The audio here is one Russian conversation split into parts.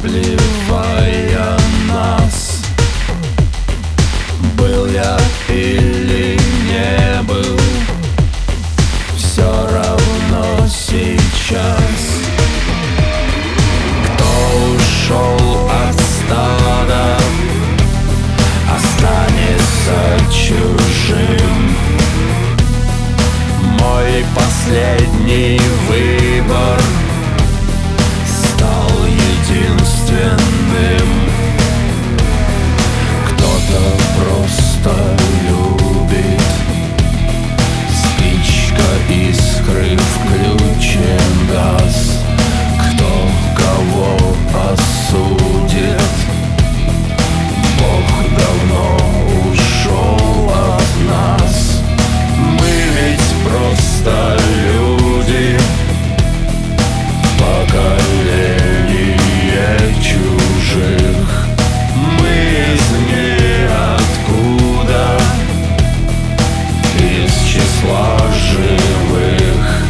обливая нас. Был я или не был, все равно сейчас. Кто ушел от стада, останется чужим. Мой последний выбор стал единственным. Кто-то просто любит, спичка, искры, включен газ. Кто кого осудит, Бог давно ушел от нас. Мы ведь просто люди, поколение чужих. Мы из ниоткуда, из числа живых.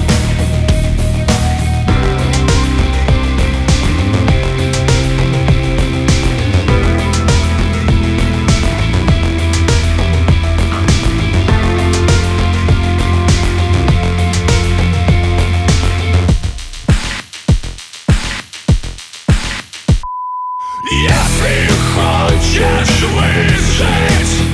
Если хочешь выжить,